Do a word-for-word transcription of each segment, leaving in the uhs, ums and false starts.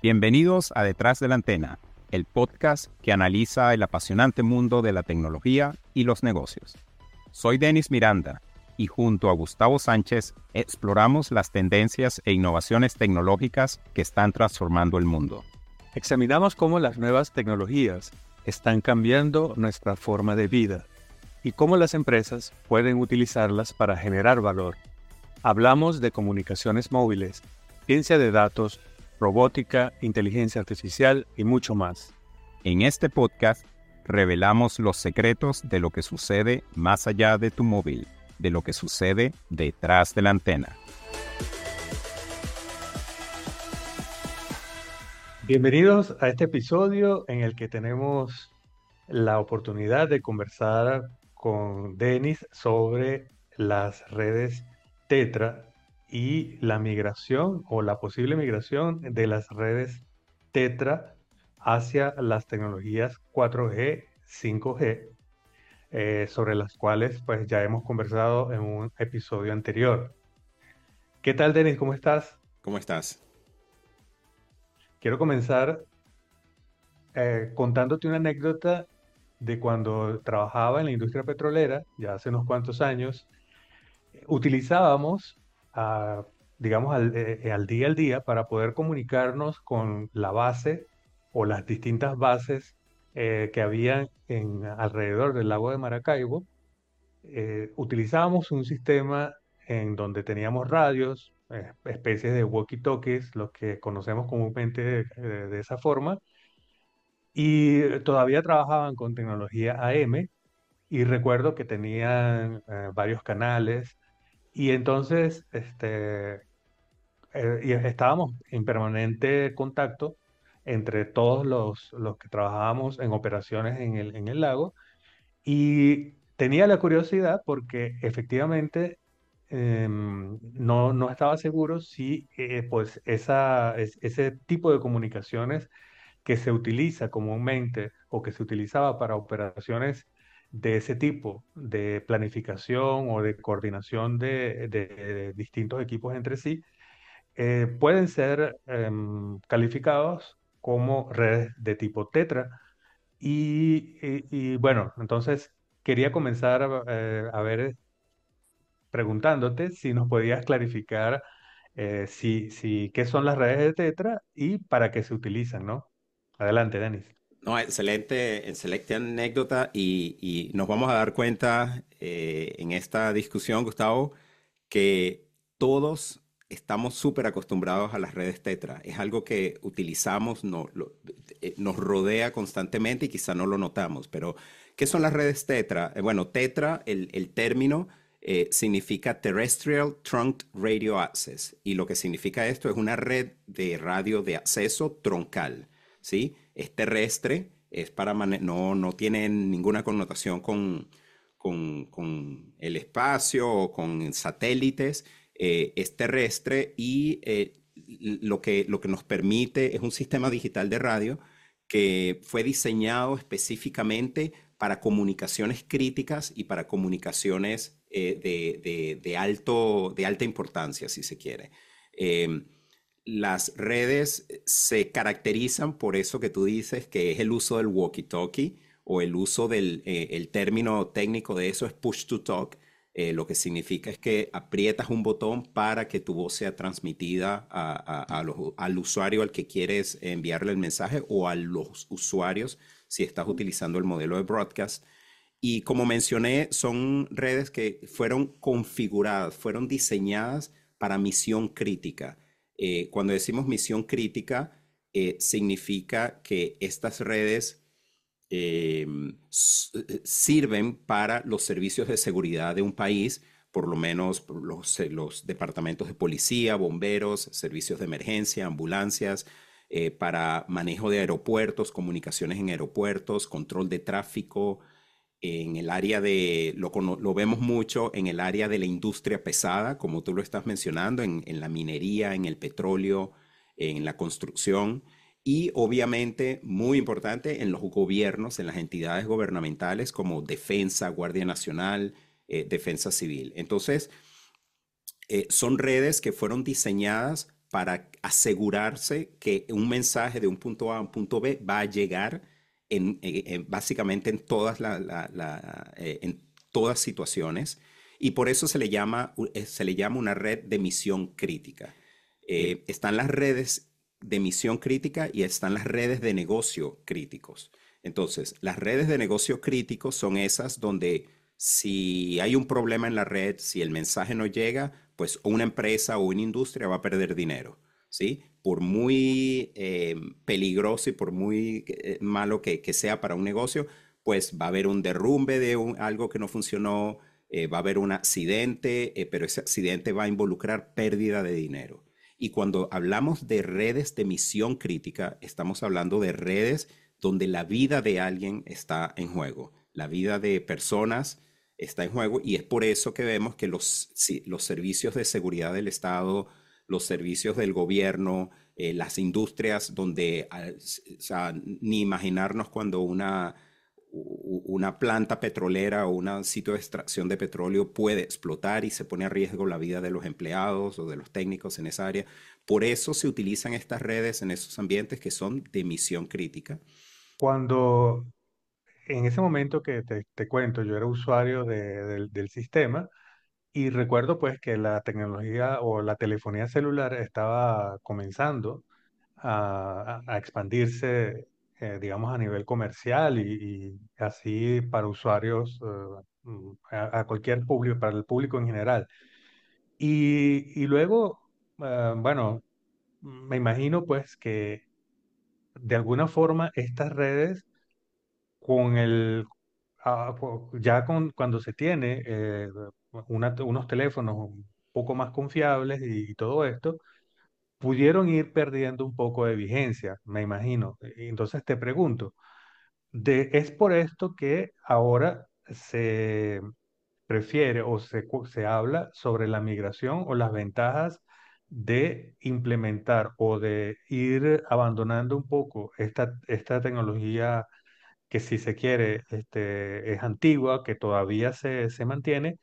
Bienvenidos a Detrás de la Antena, el podcast que analiza el apasionante mundo de la tecnología y los negocios. Soy Denis Miranda y junto a Gustavo Sánchez exploramos las tendencias e innovaciones tecnológicas que están transformando el mundo. Examinamos cómo las nuevas tecnologías están cambiando nuestra forma de vida y cómo las empresas pueden utilizarlas para generar valor. Hablamos de comunicaciones móviles, ciencia de datos, robótica, inteligencia artificial y mucho más. En este podcast revelamos los secretos de lo que sucede más allá de tu móvil, de lo que sucede detrás de la antena. Bienvenidos a este episodio en el que tenemos la oportunidad de conversar con Denis sobre las redes Tetra y la migración o la posible migración de las redes Tetra hacia las tecnologías cuatro G, cinco G, eh, sobre las cuales pues ya hemos conversado en un episodio anterior. ¿Qué tal, Denis? ¿Cómo estás? ¿Cómo estás? Quiero comenzar eh, contándote una anécdota de cuando trabajaba en la industria petrolera, ya hace unos cuantos años. Utilizábamos, ah, digamos, al, eh, al día al día para poder comunicarnos con la base o las distintas bases eh, que había en, alrededor del lago de Maracaibo. Eh, utilizábamos un sistema en donde teníamos radios, eh, especies de walkie-talkies, los que conocemos comúnmente de, de- de esa forma, y todavía trabajaban con tecnología A M, y recuerdo que tenían eh, varios canales, y entonces este, eh, y estábamos en permanente contacto entre todos los, los que trabajábamos en operaciones en el, en el lago. Y tenía la curiosidad porque efectivamente em, no, no estaba seguro si eh, pues esa, es- ese tipo de comunicaciones que se utiliza comúnmente o que se utilizaba para operaciones de ese tipo, de planificación o de coordinación de, de- de distintos equipos entre sí, eh, pueden ser em, calificados como redes de tipo Tetra. Y, y- y, bueno, entonces quería comenzar a, eh, a ver, preguntándote si nos podías clarificar eh, si, si, qué son las redes de Tetra y para qué se utilizan, ¿no? Adelante, Denis. No, excelente, excelente anécdota y, y nos vamos a dar cuenta eh, en esta discusión, Gustavo, que todos estamos súper acostumbrados a las redes Tetra. Es algo que utilizamos, no, lo- eh, nos rodea constantemente y quizá no lo notamos. Pero, ¿qué son las redes Tetra? Eh, bueno, Tetra, el, el término eh, significa Terrestrial Trunked Radio Access. Y lo que significa esto es una red de radio de acceso troncal, ¿sí? Es terrestre, es para mane- no, no tiene ninguna connotación con, con, con el espacio o con satélites, eh, es terrestre y eh, lo que, lo que nos permite es un sistema digital de radio que fue diseñado específicamente para comunicaciones críticas y para comunicaciones eh, de, de- de alto, de alta importancia, si se quiere. Em, las redes se caracterizan por eso que tú dices, que es el uso del walkie-talkie o el uso del eh, el término técnico de eso es push to talk. Eh, lo que significa es que aprietas un botón para que tu voz sea transmitida a- a- a los- al usuario al que quieres enviarle el mensaje o a los usuarios si estás utilizando el modelo de broadcast. Y como mencioné, son redes que fueron configuradas, fueron diseñadas para misión crítica. Eh, cuando decimos misión crítica, eh, significa que estas redes eh, s- eh, sirven para los servicios de seguridad de un país, por lo menos por los, eh, los departamentos de policía, bomberos, servicios de emergencia, ambulancias, eh, para manejo de aeropuertos, comunicaciones en aeropuertos, control de tráfico, en el área de, lo, cono- lo vemos mucho en el área de la industria pesada, como tú lo estás mencionando, en, en la minería, en el petróleo, en la construcción y obviamente, muy importante, en los gobiernos, en las entidades gubernamentales como Defensa, Guardia Nacional, eh, Defensa Civil. Entonces, eh, son redes que fueron diseñadas para asegurarse que un mensaje de un punto A a un punto B va a llegar en, en- en- básicamente en todas, la- la- la, eh, en todas situaciones. Y por eso se le llama, u- eh, se le llama una red de misión crítica. Eh, están las redes de misión crítica y están las redes de negocio críticos. Entonces, las redes de negocio críticos son esas donde si hay un problema en la red, si el mensaje no llega, pues una empresa o una industria va a perder dinero, ¿sí? Por muy eh, peligroso y por muy eh, malo que, que sea para un negocio, pues va a haber un derrumbe de un- algo que no funcionó, eh, va a haber un accidente, eh, pero ese accidente va a involucrar pérdida de dinero. Y cuando hablamos de redes de misión crítica, estamos hablando de redes donde la vida de alguien está en juego, la vida de personas está en juego, y es por eso que vemos que los, sí, los servicios de seguridad del Estado, los servicios del gobierno, eh, las industrias donde, ah, s- o sea, ni imaginarnos cuando una, u- una planta petrolera o un sitio de extracción de petróleo puede explotar y se pone a riesgo la vida de los empleados o de los técnicos en esa área. Por eso se utilizan estas redes en esos ambientes que son de misión crítica. Cuando en ese momento que te, te cuento, yo era usuario de- del, del sistema y recuerdo pues que la tecnología o la telefonía celular estaba comenzando a, a- a expandirse, eh, digamos, a nivel comercial y, y así para usuarios, eh, mm, a, a cualquier público, para el público en general. Y, y luego, eh, bueno, me imagino pues que de alguna forma estas redes con el, ah, cu- ya con, cuando se tiene eh, una- unos teléfonos un poco más confiables y, y todo esto, pudieron ir perdiendo un poco de vigencia, me imagino. Y entonces te pregunto, de, ¿es por esto que ahora se prefiere o se, cu- se habla sobre la migración o las ventajas de implementar o de ir abandonando un poco esta, esta tecnología que si se quiere este, es antigua, que todavía se, se mantiene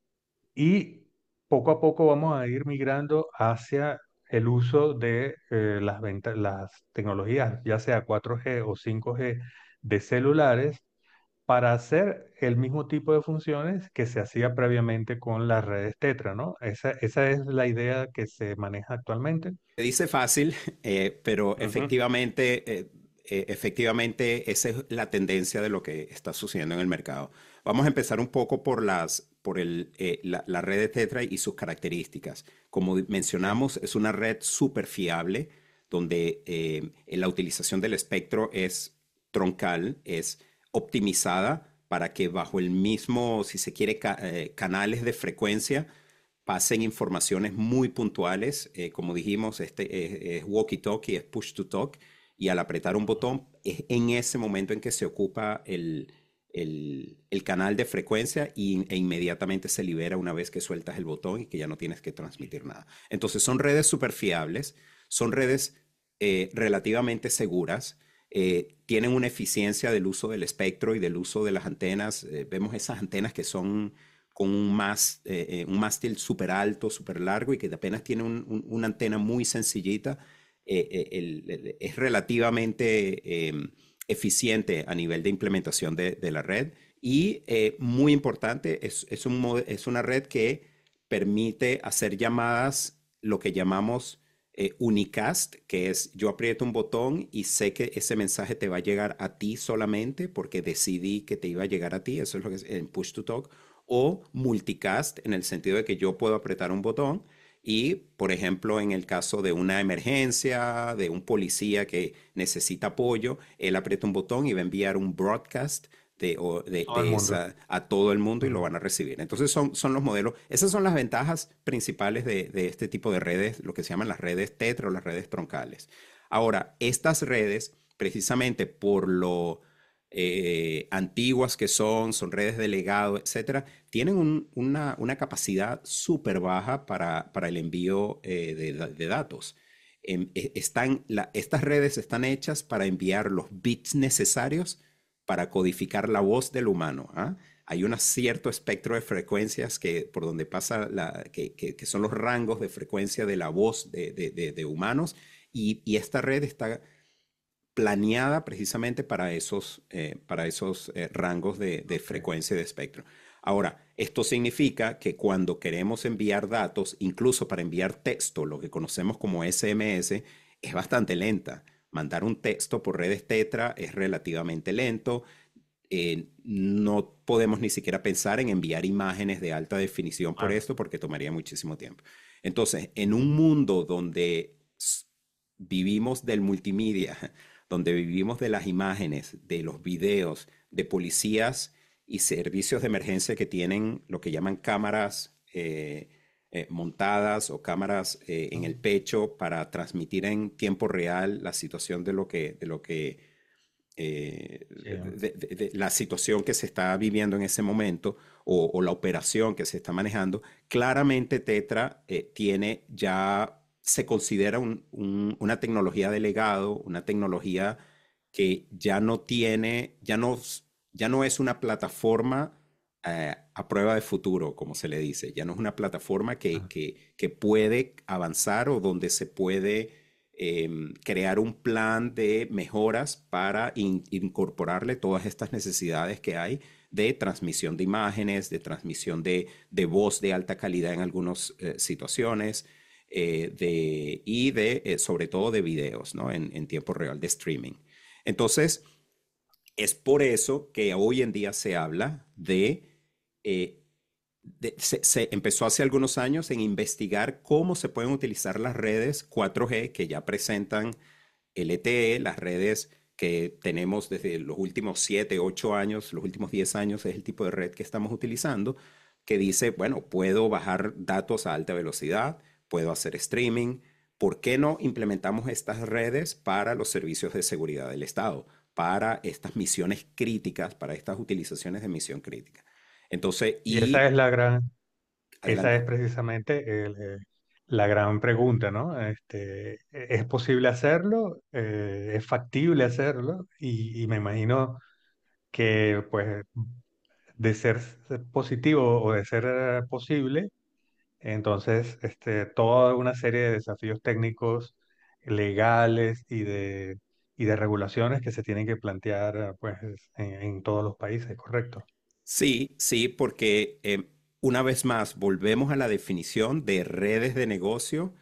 y poco a poco vamos a ir migrando hacia el uso de eh, las, venta- las tecnologías, ya sea cuatro G o cinco G de celulares, para hacer el mismo tipo de funciones que se hacía previamente con las redes Tetra, ¿no? Esa, esa es la idea que se maneja actualmente. Se dice fácil, eh, pero Ujú. efectivamente, eh, eh, efectivamente esa es la tendencia de lo que está sucediendo en el mercado. Vamos a empezar un poco por las, por el, eh, la, la red de Tetra y sus características. Como di- Sí. mencionamos, es una red súper fiable, donde eh, la utilización del espectro es troncal, es optimizada para que bajo el mismo, si se quiere, ca- eh, canales de frecuencia pasen informaciones muy puntuales. Eh, como dijimos, este es, es walkie-talkie, es push-to-talk, y al apretar un botón es en ese momento en que se ocupa el, el, el canal de frecuencia y, e inmediatamente se libera una vez que sueltas el botón y que ya no tienes que transmitir nada. Entonces son redes súper fiables, son redes eh, relativamente seguras. Eh, tienen una eficiencia del uso del espectro y del uso de las antenas. Eh, vemos esas antenas que son con un, más, eh, eh, un mástil súper alto, súper largo y que apenas tiene un, un, una antena muy sencillita. Eh, eh, el, el, es relativamente eh, eficiente a nivel de implementación de, de la red y eh, muy importante, es, es, un, es una red que permite hacer llamadas, lo que llamamos eh, unicast, que es yo aprieto un botón y sé que ese mensaje te va a llegar a ti solamente porque decidí que te iba a llegar a ti, eso es lo que es en push to talk, o multicast en el sentido de que yo puedo apretar un botón y, por ejemplo, en el caso de una emergencia, de un policía que necesita apoyo, él aprieta un botón y va a enviar un broadcast de, o de, Todo el de mundo. esa a todo el mundo y lo Ujú. van a recibir. Entonces son, son los modelos, esas son las ventajas principales de, de este tipo de redes, lo que se llaman las redes Tetra o las redes troncales. Ahora, estas redes, precisamente por lo eh, antiguas que son, son redes de legado, etcétera, tienen un- una, una capacidad súper baja para, para el envío eh, de, da- de datos. Em, e- están, la- estas redes están hechas para enviar los bits necesarios para codificar la voz del humano, ¿ah? hay un cierto espectro de frecuencias que, por donde pasa, la, que, que, que son los rangos de frecuencia de la voz de, de, de, de humanos, y, y esta red está planeada precisamente para esos, eh, para esos eh, rangos de, de Ok. frecuencia y de espectro. Ahora, esto significa que cuando queremos enviar datos, incluso para enviar texto, lo que conocemos como S M S, es bastante lenta. Mandar un texto por redes Tetra es relativamente lento. Eh, no podemos ni siquiera pensar en enviar imágenes de alta definición por Claro. esto porque tomaría muchísimo tiempo. Entonces, en un mundo donde s- vivimos del multimedia, donde vivimos de las imágenes, de los videos, de policías y servicios de emergencia que tienen lo que llaman cámaras eh, eh, montadas o cámaras eh, en el Ujú. pecho para transmitir en tiempo real la situación de lo que, de lo que eh, Sí, de, de- de la situación que se está viviendo en ese momento o, o la operación que se está manejando, claramente Tetra eh, tiene ya, se considera un- un- una tecnología de legado, una tecnología que ya no tiene, ya no, s- ya no es una plataforma eh, a prueba de futuro, como se le dice, ya no es una plataforma que, ah, que, que puede avanzar o donde se puede em, crear un plan de mejoras para in- incorporarle todas estas necesidades que hay de transmisión de imágenes, de transmisión de, de voz de alta calidad en algunas eh, situaciones, eh, de, y de, eh, sobre todo de videos, ¿no? En, en tiempo real, de streaming. Entonces, es por eso que hoy en día se habla de eh, de- se, se empezó hace algunos años en investigar cómo se pueden utilizar las redes cuatro G que ya presentan L T E, las redes que tenemos desde los últimos siete, ocho años, los últimos diez años es el tipo de red que estamos utilizando, que dice, bueno, puedo bajar datos a alta velocidad, puedo hacer streaming. ¿Por qué no implementamos estas redes para los servicios de seguridad del Estado, para estas misiones críticas, para estas utilizaciones de misión crítica? Entonces, y esa es y la gran, esa adelante. es precisamente el, eh, la gran pregunta, ¿no? Este, ¿es posible hacerlo? Eh, ¿es factible hacerlo? Y, y me imagino que, pues, de ser positivo o de ser eh, posible, entonces, este, toda una serie de desafíos técnicos, legales y de, y de regulaciones que se tienen que plantear, eh, pues, en, en todos los países, ¿correcto? Sí, sí, porque eh, una vez más volvemos a la definición de redes de negocio,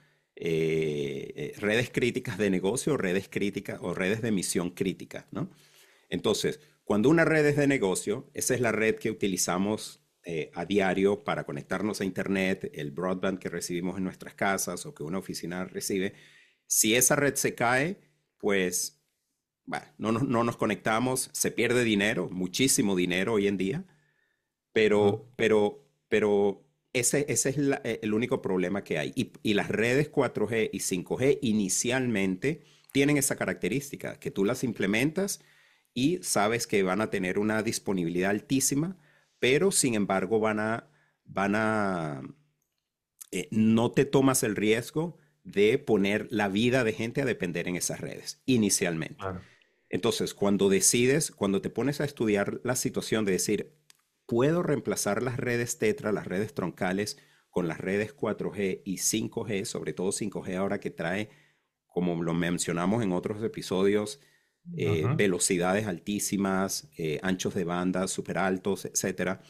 eh, eh, redes críticas de negocio, redes críticas o redes de misión crítica, ¿no? Entonces, cuando una red es de negocio, esa es la red que utilizamos eh, a diario para conectarnos a Internet, el broadband que recibimos en nuestras casas o que una oficina recibe. Si esa red se cae, pues bueno, no, nos- no nos conectamos, se pierde dinero, muchísimo dinero hoy en día, Ujú. pero, pero, pero ese, ese es la- eh, el único problema que hay. Y, y las redes cuatro G y cinco G inicialmente tienen esa característica, que tú las implementas y sabes que van a tener una disponibilidad altísima, pero sin embargo van a, van a, eh, no te tomas el riesgo de poner la vida de gente a depender en esas redes inicialmente. Claro. Entonces, cuando decides, cuando te pones a estudiar la situación de decir, ¿puedo reemplazar las redes Tetra, las redes troncales, con las redes cuatro G y cinco G, sobre todo cinco G ahora que trae, como lo mencionamos en otros episodios, eh, Ujú. velocidades altísimas, eh, anchos de banda súper altos, etcétera?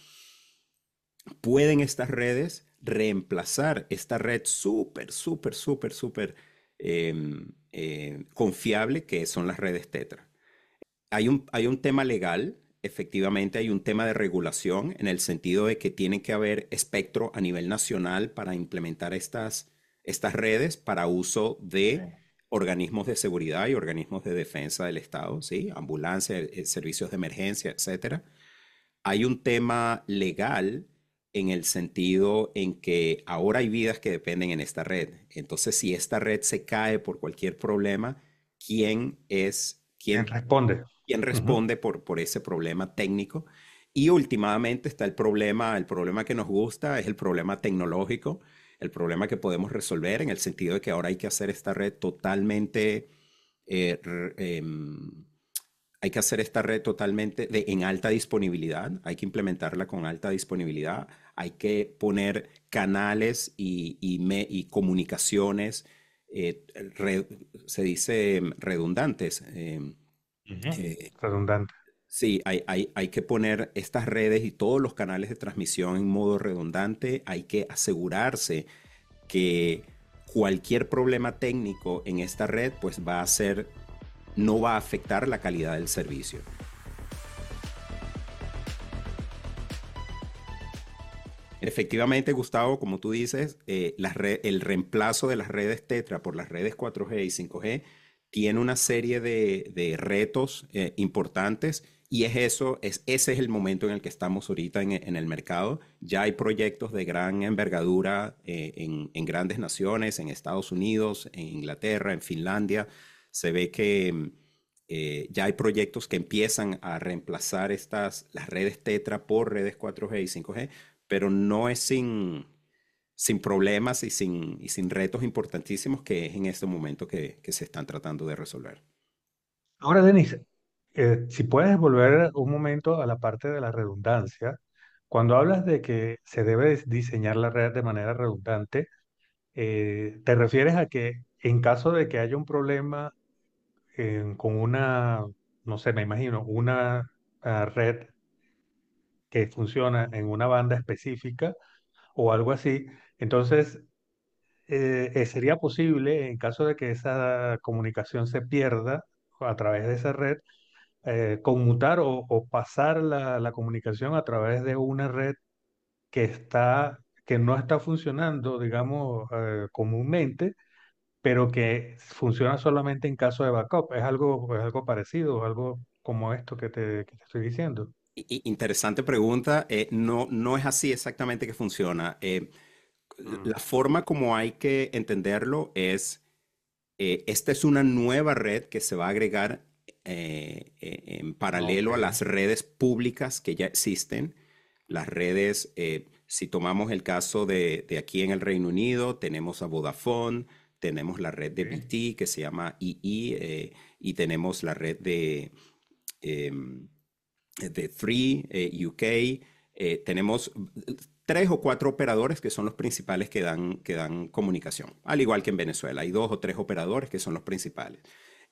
¿Pueden estas redes reemplazar esta red súper, súper, súper, súper em, eh, confiable que son las redes Tetra? Hay un, hay un tema legal, efectivamente hay un tema de regulación en el sentido de que tiene que haber espectro a nivel nacional para implementar estas, estas redes para uso Sí. de organismos de seguridad y organismos de defensa del Estado, ¿sí? Ambulancia, eh, servicios de emergencia, etcétera. Hay un tema legal en el sentido en que ahora hay vidas que dependen en esta red. Entonces, si esta red se cae por cualquier problema, ¿quién es, ¿Quién quién responde? quién Ujú. responde por, por ese problema técnico? Y últimamente está el problema, el problema que nos gusta es el problema tecnológico, el problema que podemos resolver en el sentido de que ahora hay que hacer esta red totalmente eh, r- em, hay que hacer esta red totalmente de, en alta disponibilidad, hay que implementarla con alta disponibilidad, hay que poner canales y, y, me, y comunicaciones, eh, re, se dice redundantes. Eh, Ujú. eh, Redundante. sí, hay, hay, hay que poner estas redes y todos los canales de transmisión en modo redundante, hay que asegurarse que cualquier problema técnico en esta red pues va a ser, no va a afectar la calidad del servicio. Efectivamente, Gustavo, como tú dices, eh, la red, el reemplazo de las redes Tetra por las redes cuatro G y cinco G tiene una serie de, de retos eh, importantes y es eso, es, ese es el momento en el que estamos ahorita en, en el mercado. Ya hay proyectos de gran envergadura eh, en, en grandes naciones, en Estados Unidos, en Inglaterra, en Finlandia. Se ve que eh, ya hay proyectos que empiezan a reemplazar estas, las redes Tetra por redes cuatro G y cinco G, pero no es sin, sin problemas y sin, y sin retos importantísimos que es en este momento que, que se están tratando de resolver. Ahora, Denis, eh, si puedes volver un momento a la parte de la redundancia, cuando hablas de que se debe dis- diseñar la red de manera redundante, eh, ¿te refieres a que en caso de que haya un problema eh, con una, no sé, me imagino, una ah, red que funciona en una banda específica o algo así, entonces eh, eh, sería posible, en caso de que esa comunicación se pierda a través de esa red, eh, conmutar o, o pasar la, la comunicación a través de una red que está, que no está funcionando, digamos, eh, comúnmente, pero que funciona solamente en caso de backup. Es algo, es algo parecido, algo como esto que te, que te estoy diciendo. I- Interesante pregunta. Eh, no, no es así exactamente que funciona. Eh, Mm, la forma como hay que entenderlo es, eh, esta es una nueva red que se va a agregar eh, eh, en ok, paralelo a las redes públicas que ya existen. Las redes, eh, si tomamos el caso de, de aquí en el Reino Unido, tenemos a Vodafone, tenemos la red de sí, B T que se llama E E, eh, y tenemos la red de, em, de Three, eh, U K. Eh, tenemos tres o cuatro operadores que son los principales que dan, que dan comunicación, al igual que en Venezuela. Hay dos o tres operadores que son los principales.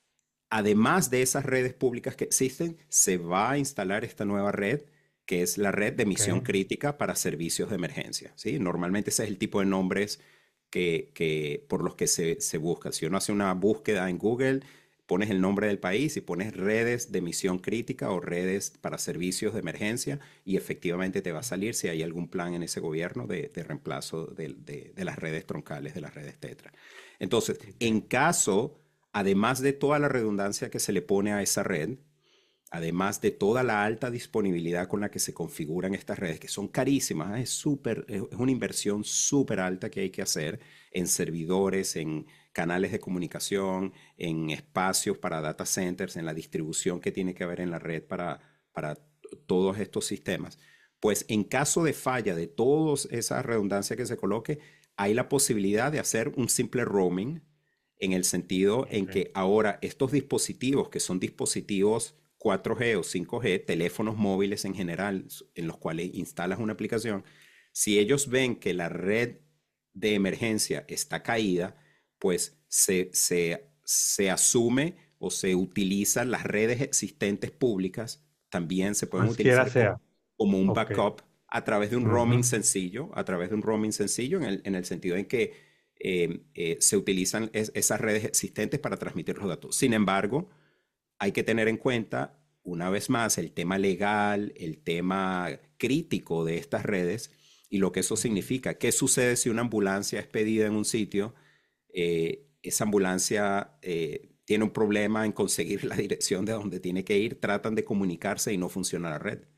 Además de esas redes públicas que existen, se va a instalar esta nueva red, que es la red de ok, misión crítica para servicios de emergencia. ¿Sí? Normalmente ese es el tipo de nombres que, que por los que se, se busca. Si uno hace una búsqueda en Google, pones el nombre del país y pones redes de misión crítica o redes para servicios de emergencia y efectivamente te va a salir si hay algún plan en ese gobierno de, de reemplazo de, de, de las redes troncales, de las redes Tetra. Entonces, en ok. caso, además de toda la redundancia que se le pone a esa red, además de toda la alta disponibilidad con la que se configuran estas redes, que son carísimas, ¿eh? es, súper, es una inversión súper alta que hay que hacer en servidores, en canales de comunicación, en espacios para data centers, en la distribución que tiene que haber en la red para, para todos estos sistemas. Pues en caso de falla de toda esa redundancia que se coloque, hay la posibilidad de hacer un simple roaming en el sentido en Ok. que ahora estos dispositivos, que son dispositivos cuatro G o cinco G, teléfonos móviles en general, en los cuales instalas una aplicación, si ellos ven que la red de emergencia está caída, pues se, se, se asume o se utilizan las redes existentes públicas, también se pueden Cualquiera utilizar sea. como, como un Ok. backup a través de un roaming Ujú. sencillo, a través de un roaming sencillo en el, en el sentido en que eh, eh, se utilizan es, esas redes existentes para transmitir los datos. Sin embargo, hay que tener en cuenta, una vez más, el tema legal, el tema crítico de estas redes y lo que eso Ujú. significa. ¿Qué sucede si una ambulancia es pedida en un sitio? Eh, esa ambulancia eh, tiene un problema en conseguir la dirección de donde tiene que ir, tratan de comunicarse y no funciona la red.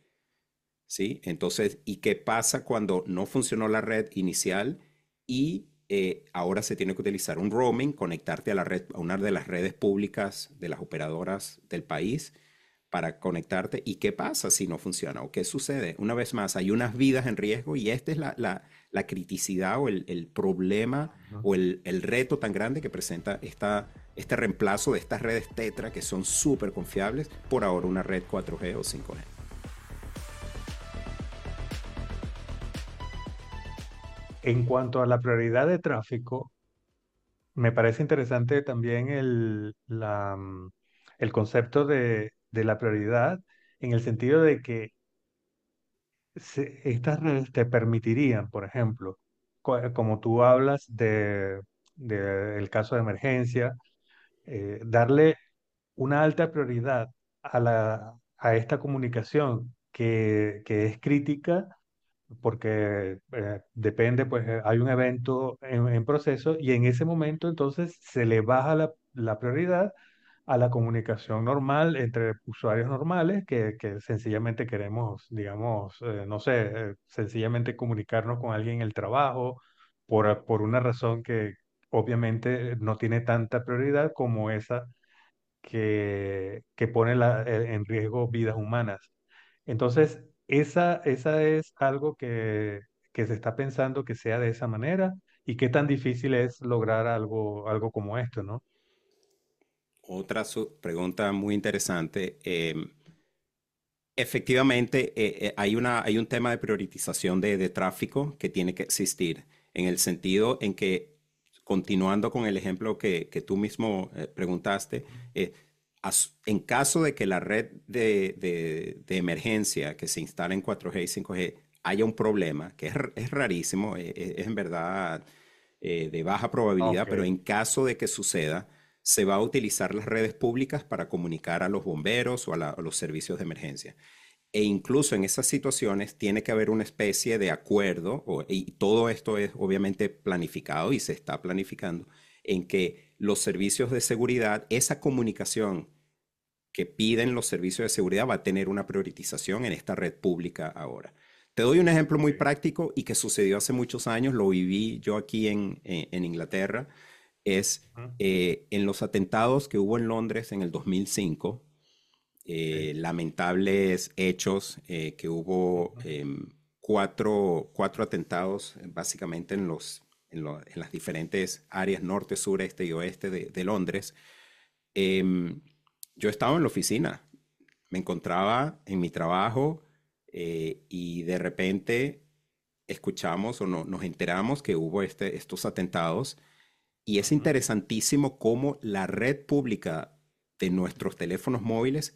¿Sí? Entonces, ¿y qué pasa cuando no funcionó la red inicial y eh, ahora se tiene que utilizar un roaming, conectarte a la red, a una de las redes públicas de las operadoras del país para conectarte? ¿Y qué pasa si no funciona? ¿O qué sucede? Una vez más, hay unas vidas en riesgo y esta es la, la, la criticidad o el, el problema Ujú. o el, el reto tan grande que presenta esta este reemplazo de estas redes Tetra que son súper confiables por ahora una red cuatro G o cinco G. En cuanto a la prioridad de tráfico, me parece interesante también el, la, mm, el concepto de, de la prioridad en el sentido de que se- estas redes te permitirían, por ejemplo, co- como tú hablas de, de el caso de emergencia, eh, darle una alta prioridad a la, a esta comunicación que, que es crítica porque eh, depende, pues eh, hay un evento en, en proceso y en ese momento entonces se le baja la, la prioridad a la comunicación normal entre usuarios normales que, que sencillamente queremos, digamos, eh, no sé, eh, sencillamente comunicarnos con alguien en el trabajo por, por una razón que obviamente no tiene tanta prioridad como esa que, que pone la- eh, en riesgo vidas humanas. Entonces, esa, esa es algo que, que se está pensando que sea de esa manera y qué tan difícil es lograr algo, algo como esto, ¿no? Otra su- pregunta muy interesante. Eh, efectivamente, eh, eh, hay una, hay un tema de priorización de, de tráfico que tiene que existir, en el sentido en que, continuando con el ejemplo que, que tú mismo eh, preguntaste, eh, as- en caso de que la red de, de- de emergencia que se instala en cuatro G y cinco G haya un problema, que es, r- es rarísimo, eh, eh, es en verdad eh, de baja probabilidad, Ok. pero en caso de que suceda, se va a utilizar las redes públicas para comunicar a los bomberos o a, la- a los servicios de emergencia. E incluso en esas situaciones tiene que haber una especie de acuerdo, o- y todo esto es obviamente planificado y se está planificando, en que los servicios de seguridad, esa comunicación que piden los servicios de seguridad va a tener una priorización en esta red pública ahora. Te doy un ejemplo muy Ok. práctico y que sucedió hace muchos años, lo viví yo aquí en, en- en Inglaterra, es Ujú. eh, en los atentados que hubo en Londres en el dos mil cinco, Sí. eh, lamentables hechos eh, que hubo Ujú. em, cuatro, cuatro atentados eh, básicamente en, los, en, lo- en las diferentes áreas norte, sur, este y oeste de, de Londres. Em, yo estaba en la oficina, me encontraba en mi trabajo eh, y de repente escuchamos o no, nos enteramos que hubo este, estos atentados y es Ujú. interesantísimo cómo la red pública de nuestros teléfonos móviles,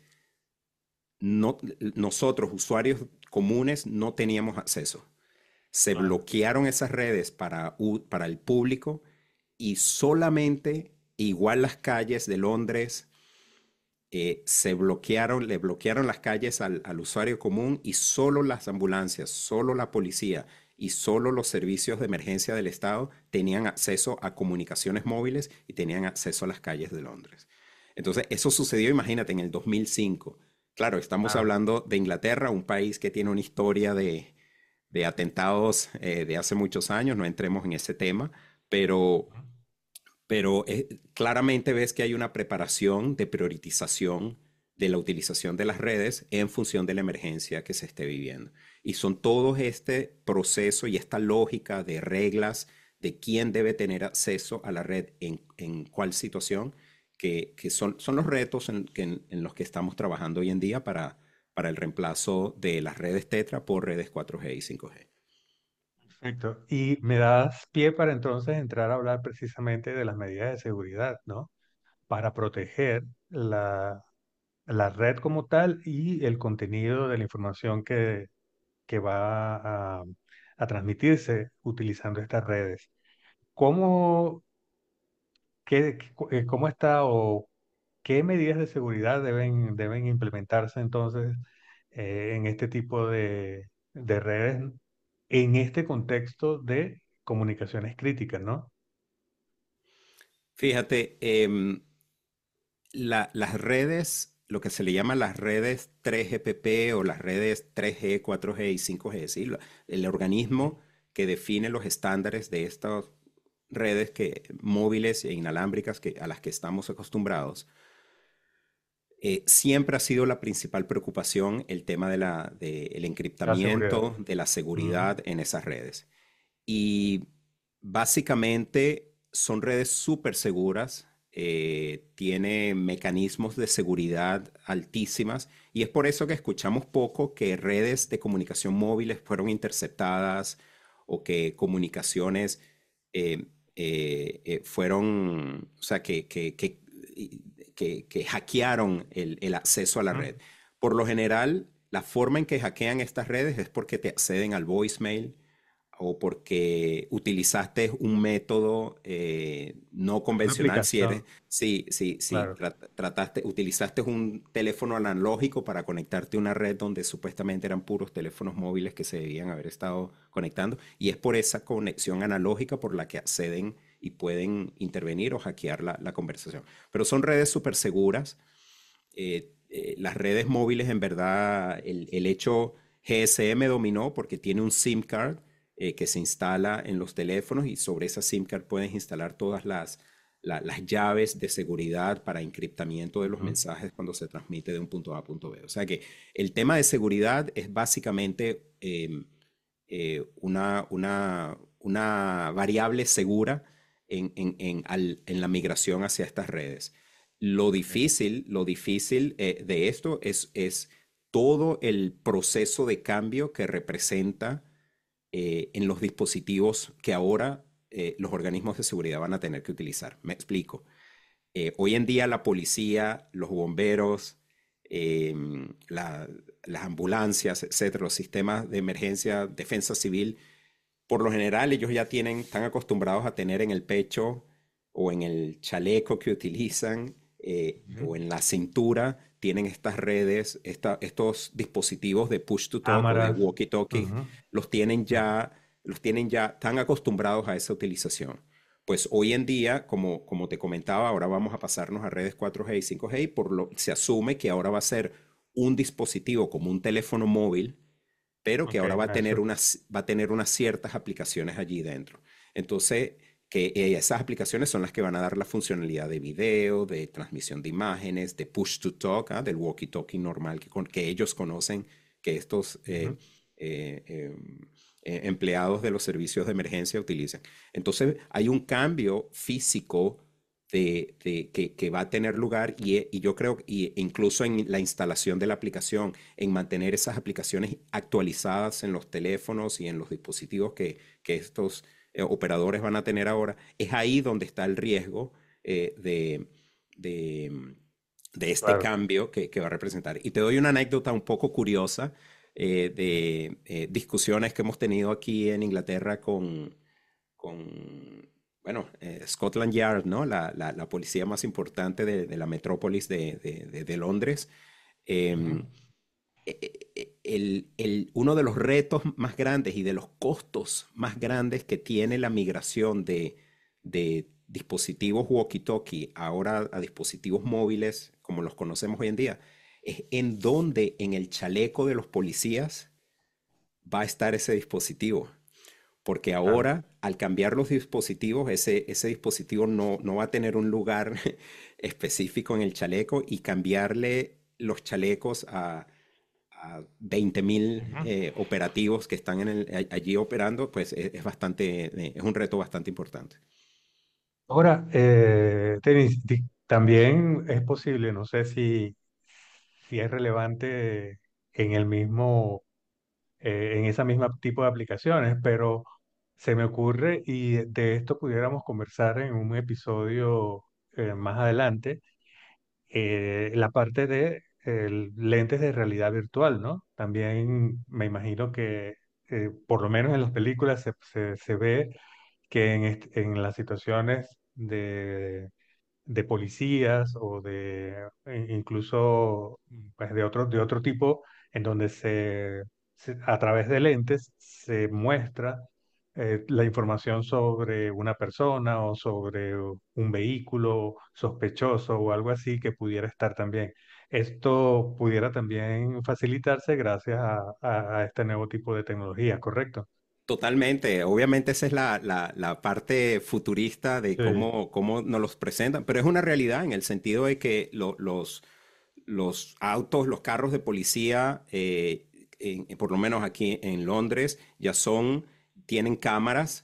no, nosotros, usuarios comunes, no teníamos acceso. Se Claro. bloquearon esas redes para, u- para el público y solamente, igual las calles de Londres, eh, se bloquearon, le bloquearon las calles al, al usuario común y solo las ambulancias, solo la policía y solo los servicios de emergencia del Estado tenían acceso a comunicaciones móviles y tenían acceso a las calles de Londres. Entonces, eso sucedió, imagínate, en el dos mil cinco. Claro, estamos Claro. hablando de Inglaterra, un país que tiene una historia de, de atentados eh, de hace muchos años, no entremos en ese tema, pero Ujú. pero eh, claramente ves que hay una preparación de priorización de la utilización de las redes en función de la emergencia que se esté viviendo. Y son todo este proceso y esta lógica de reglas de quién debe tener acceso a la red en, en cuál situación, que, que son, son los retos en, que, en, en los que estamos trabajando hoy en día para, para el reemplazo de las redes Tetra por redes cuatro G y cinco G. Perfecto. Y me das pie para entonces entrar a hablar precisamente de las medidas de seguridad, ¿no? Para proteger la, la red como tal y el contenido de la información que, que va a, a transmitirse utilizando estas redes. ¿Cómo, qué, qué- eh, cómo está o qué medidas de seguridad deben, deben implementarse entonces eh, en este tipo de, de redes en este contexto de comunicaciones críticas, ¿no? Fíjate, em, la- las redes, lo que se le llama las redes tres G P P o las redes tres G, cuatro G y cinco G, ¿sí? La- el organismo que define los estándares de estas redes que, móviles e inalámbricas que, a las que estamos acostumbrados, eh, siempre ha sido la principal preocupación el tema de la, de el La seguridad. encriptamiento, de la Ujú. seguridad en esas redes. Y básicamente son redes súper seguras. eh, tiene mecanismos de seguridad altísimas y es por eso que escuchamos poco que redes de comunicación móviles fueron interceptadas o que comunicaciones eh, eh, eh, fueron, o sea, que, que, que, que, que hackearon el, el acceso a la Ujú. red. Por lo general, la forma en que hackean estas redes es porque te acceden al voicemail o porque utilizaste un método eh, no Una convencional, si eres, aplicación, si, si, si claro. tra- trataste, utilizaste un teléfono analógico para conectarte a una red donde supuestamente eran puros teléfonos móviles que se debían haber estado conectando, y es por esa conexión analógica por la que acceden y pueden intervenir o hackear la, la conversación. Pero son redes súper seguras. Eh, eh, las redes móviles, en verdad, el, el hecho G S M dominó porque tiene un SIM card eh, que se instala en los teléfonos y sobre esa SIM card puedes instalar todas las, la- las llaves de seguridad para encriptamiento de los Ujú. mensajes cuando se transmite de un punto A a punto B. O sea que el tema de seguridad es básicamente eh, eh, una, una, una variable segura en, en, en, al- en la migración hacia estas redes. Lo Ok. difícil, lo difícil eh, de esto es, es todo el proceso de cambio que representa eh, en los dispositivos que ahora eh, los organismos de seguridad van a tener que utilizar. Me explico. Eh, hoy en día la policía, los bomberos, eh, la- las ambulancias, etcétera, los sistemas de emergencia, defensa civil, por lo general ellos ya tienen, están acostumbrados a tener en el pecho o en el chaleco que utilizan eh, Ujú. o en la cintura, tienen estas redes, esta- estos dispositivos de push to talk o de Cámaras. walkie-talkie, Ujú, los tienen ujú. ya, los tienen ya tan acostumbrados a esa utilización. Pues hoy en día, como, como te comentaba, ahora vamos a pasarnos a redes cuatro G y cinco G, y por lo, se asume que ahora va a ser un dispositivo como un teléfono móvil, pero que Ok, ahora va a tener eso. unas, va a tener unas ciertas aplicaciones allí dentro. Entonces, que eh, esas aplicaciones son las que van a dar la funcionalidad de video, de transmisión de imágenes, de push to talk, ¿ah? Del walkie-talkie normal que, con- que ellos conocen, que estos Ujú. eh, eh, eh, eh, empleados de los servicios de emergencia utilizan. Entonces, hay un cambio físico de, de- que, que va a tener lugar y, eh, y yo creo, y incluso en la instalación de la aplicación, en mantener esas aplicaciones actualizadas en los teléfonos y en los dispositivos que, que estos eh, operadores van a tener ahora, es ahí donde está el riesgo eh, de, de, de este Claro. cambio que, que va a representar. Y te doy una anécdota un poco curiosa eh, de eh, discusiones que hemos tenido aquí en Inglaterra con, con bueno, eh, Scotland Yard, ¿no? La, la, la policía más importante de, de la metrópolis de, de, de, de Londres. Ujú. Em, e- e- el, el- uno de los retos más grandes y de los costos más grandes que tiene la migración de, de dispositivos walkie-talkie ahora a dispositivos móviles, como los conocemos hoy en día, es en dónde en el chaleco de los policías va a estar ese dispositivo. Porque Claro. ahora, al cambiar los dispositivos, ese, ese dispositivo no, no va a tener un lugar específico en el chaleco, y cambiarle los chalecos a, a veinte mil Ujú. eh, operativos que están en el- a- allí operando, pues es, es bastante, eh, es un reto bastante importante. Ahora, eh, Tenis, di- también es posible, no sé si, si es relevante en el mismo, eh, en esa misma tipo de aplicaciones, pero se me ocurre y de esto pudiéramos conversar en un episodio eh, más adelante, eh, la parte de eh, lentes de realidad virtual, ¿no? También me imagino que eh, por lo menos en las películas se, se, se ve que en, est- en las situaciones de, de policías o de e incluso pues, de otro, de otro tipo, en donde se, se- a través de lentes se muestra eh, la información sobre una persona o sobre un vehículo sospechoso o algo así que pudiera estar también. Esto pudiera también facilitarse gracias a, a a este nuevo tipo de tecnología, ¿correcto? Totalmente, obviamente esa es la, la- la parte futurista de Sí. cómo, cómo nos los presentan, pero es una realidad en el sentido de que lo- los, los autos, los carros de policía, eh, en- por lo menos aquí en Londres, ya son, tienen cámaras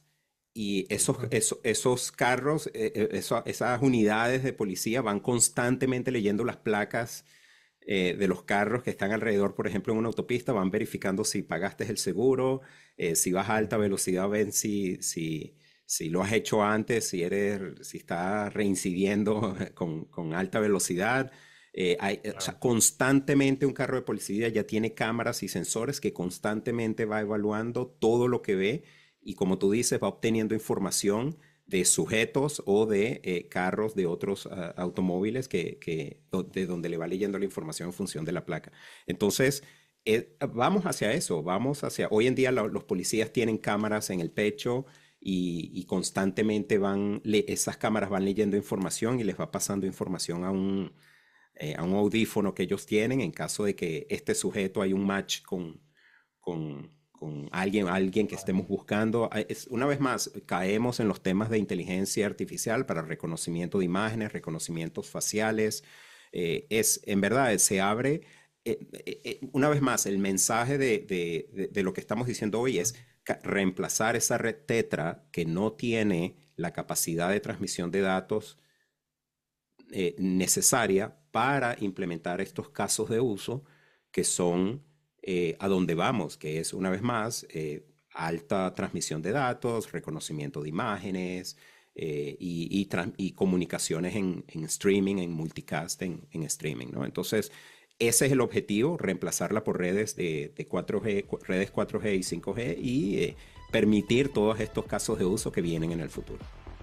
y esos, Ujú. esos, esos carros, eh, eh, eso- esas unidades de policía van constantemente leyendo las placas eh, de los carros que están alrededor, por ejemplo, en una autopista, van verificando si pagaste el seguro, eh, si vas a alta Ujú. velocidad, ven si, si, si lo has hecho antes, si eres, si estás reincidiendo con, con alta velocidad. Eh, hay, eh, o sea, Claro. constantemente un carro de policía ya tiene cámaras y sensores que constantemente va evaluando todo lo que ve y como tú dices, va obteniendo información de sujetos o de eh, carros de otros uh, automóviles que, que, de donde le va leyendo la información en función de la placa. Entonces, eh, vamos hacia eso, vamos hacia... Hoy en día lo, los policías tienen cámaras en el pecho y, y constantemente van, le, esas cámaras van leyendo información y les va pasando información a un, eh, a un audífono que ellos tienen en caso de que este sujeto hay un match con, con, con alguien, alguien que Vale. estemos buscando. Ah, es- una vez más, caemos en los temas de inteligencia artificial para reconocimiento de imágenes, reconocimientos faciales. Eh, es, en verdad, se abre, eh, eh, eh, una vez más, el mensaje de, de- de- de lo que estamos diciendo hoy es ca- reemplazar esa red Tetra que no tiene la capacidad de transmisión de datos eh, necesaria para implementar estos casos de uso que son eh, a donde vamos, que es una vez más eh, alta transmisión de datos, reconocimiento de imágenes eh, y, y, trans- y comunicaciones en, en streaming, en multicast, en, en streaming, ¿no? Entonces, ese es el objetivo, reemplazarla por redes de, de cuatro G, cu- redes cuatro G y cinco G y eh, permitir todos estos casos de uso que vienen en el futuro.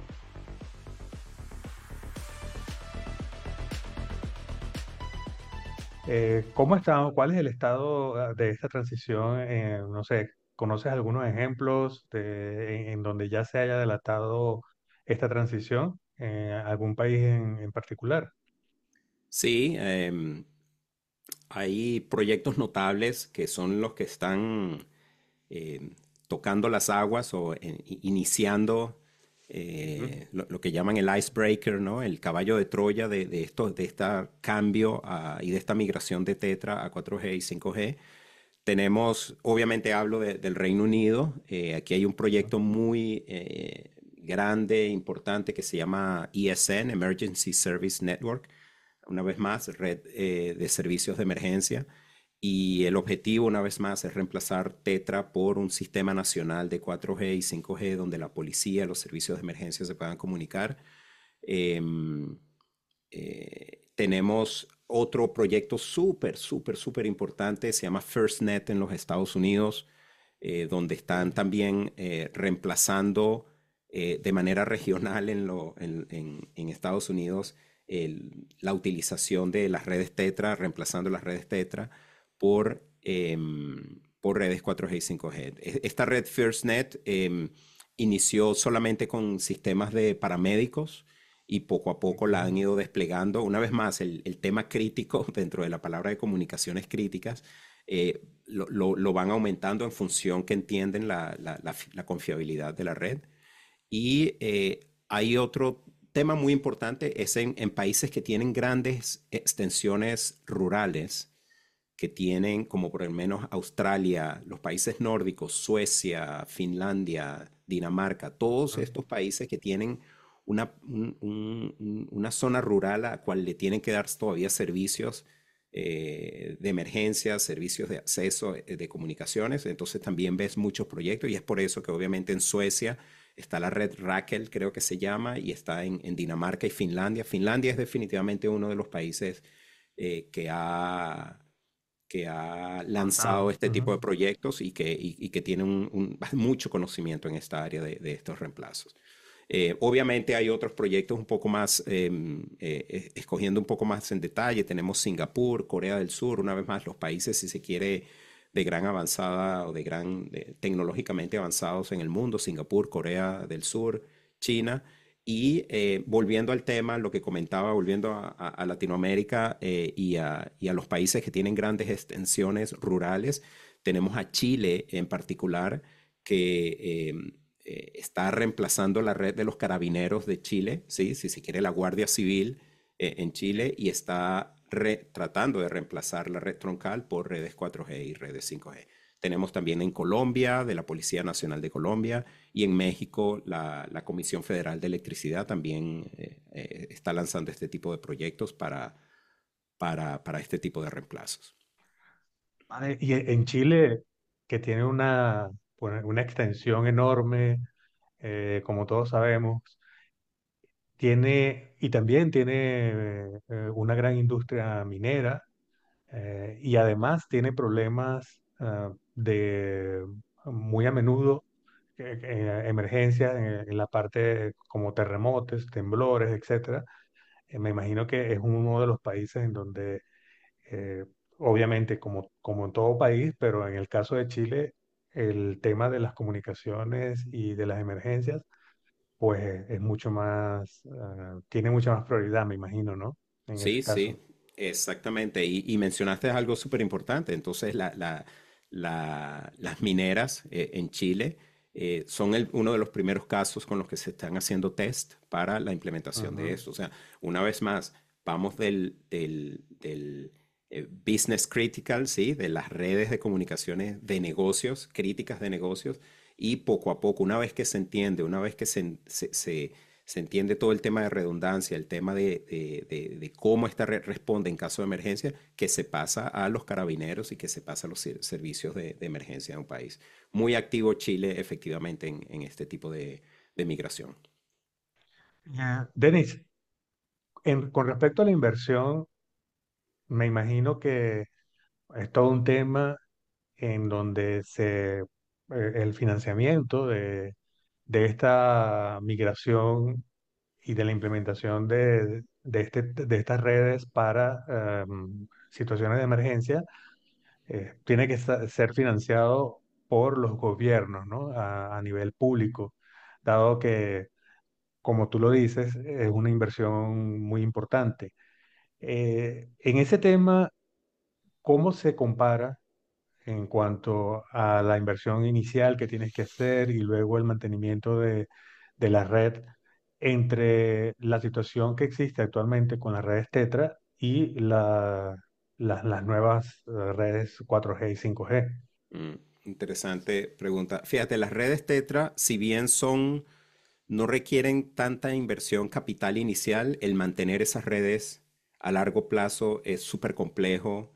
Eh, ¿cómo está, cuál es el estado ah, de esta transición? Eh, no sé, ¿conoces algunos ejemplos de, en, en donde ya se haya delatado esta transición? ¿En algún país en, en particular? Sí, em, hay proyectos notables que son los que están eh, tocando las aguas o eh, iniciando Ujú. eh, lo, lo que llaman el icebreaker, ¿no? El caballo de Troya de, de esto, de este cambio a- y de esta migración de Tetra a cuatro G y cinco G. Tenemos, obviamente hablo de- del Reino Unido, eh, aquí hay un Ujú. proyecto muy eh, grande, importante que se llama E S N, Emergency Service Network, una vez más, red eh, de servicios de emergencia. Y el objetivo, una vez más, es reemplazar Tetra por un sistema nacional de cuatro G y cinco G donde la policía, los servicios de emergencia se puedan comunicar. Em, eh, tenemos otro proyecto súper, súper, súper importante, se llama FirstNet en los Estados Unidos, eh, donde están Sí. también eh, reemplazando eh, de manera regional en, lo, en, en- en Estados Unidos el- la utilización de las redes Tetra, reemplazando las redes Tetra por, em, por redes cuatro G y cinco G. E- Esta red FirstNet em, inició solamente con sistemas de paramédicos y poco a poco la Ujú. han ido desplegando. Una vez más, el, el tema crítico dentro de la palabra de comunicaciones críticas eh, lo, lo- lo van aumentando en función que entienden la, la- la fi- la confiabilidad de la red. Y eh, hay otro tema muy importante, es en, en países que tienen grandes extensiones rurales, que tienen, como por lo menos Australia, los países nórdicos, Suecia, Finlandia, Dinamarca, todos Ujú. estos países que tienen una, un- un- una zona rural a la cual le tienen que dar todavía servicios eh, de emergencia, servicios de acceso, eh, de comunicaciones. Entonces también ves muchos proyectos y es por eso que obviamente en Suecia está la red Rakel, creo que se llama, y está en, en Dinamarca y Finlandia. Finlandia es definitivamente uno de los países eh, que ha que ha lanzado Avanzado. este tipo de Ujú. proyectos y que, y, y que tiene un, un, mucho conocimiento en esta área de, de estos reemplazos. Eh, obviamente hay otros proyectos un poco más, eh, eh, escogiendo un poco más en detalle. Tenemos Singapur, Corea del Sur, una vez más los países, si se quiere, de gran avanzada o de gran, de, tecnológicamente avanzados en el mundo, Singapur, Corea del Sur, China. Y eh, volviendo al tema, lo que comentaba, volviendo a, a, a Latinoamérica eh, y, a, y, a, los países que tienen grandes extensiones rurales, tenemos a Chile en particular, que eh, eh, está reemplazando la red de los carabineros de Chile, ¿sí? Si se quiere la Guardia Civil eh, en Chile, y está re, tratando de reemplazar la red troncal por redes cuatro G y redes cinco G. Tenemos también en Colombia, de la Policía Nacional de Colombia, y en México la, la Comisión Federal de Electricidad también eh, eh, está lanzando este tipo de proyectos para, para, para este tipo de reemplazos. Vale, y en Chile, que tiene una, pues, una extensión enorme, eh, como todos sabemos, tiene, y también tiene eh, una gran industria minera, eh, y además tiene problemas ah, de muy a menudo, eh, eh, emergencias en, en la parte como terremotos, temblores, etcétera. Eh, me imagino que es uno de los países en donde, eh, obviamente, como, como en todo país, pero en el caso de Chile, el tema de las comunicaciones y de las emergencias, pues es mucho más, ah, tiene mucha más prioridad, me imagino, ¿no? En ese Sí, caso. sí, exactamente. Y, y mencionaste algo súper importante. Entonces, la- la- la- las mineras eh, en Chile eh, son el- uno de los primeros casos con los que se están haciendo test para la implementación de Ujú, esto. O sea, una vez más, vamos del, del- del, eh, business critical, ¿sí? De las redes de comunicaciones de negocios, críticas de negocios, y poco a poco, una vez que se entiende, una vez que se, se, se- se entiende todo el tema de redundancia, el tema de, de- de- de cómo esta red responde en caso de emergencia, que se pasa a los carabineros y que se pasa a los ser- servicios de, de emergencia de un país. Muy activo Chile, efectivamente, en, en este tipo de, de migración. ya. Denis, en- con respecto a la inversión, me imagino que es todo un tema en donde se, eh, el financiamiento de, de esta migración y de la implementación de, de, este, de estas redes para em, situaciones de emergencia eh, tiene que sa- ser financiado por los gobiernos, ¿no? A, a nivel público, dado que, como tú lo dices, es una inversión muy importante. Eh, en ese tema, ¿cómo se compara en cuanto a la inversión inicial que tienes que hacer y luego el mantenimiento de, de la red entre la situación que existe actualmente con las redes Tetra y la- la- las nuevas eh, redes cuatro G y cinco G? Mm, interesante pregunta. Fíjate, las redes Tetra, si bien son, no requieren tanta inversión capital inicial, el mantener esas redes a largo plazo es súper complejo.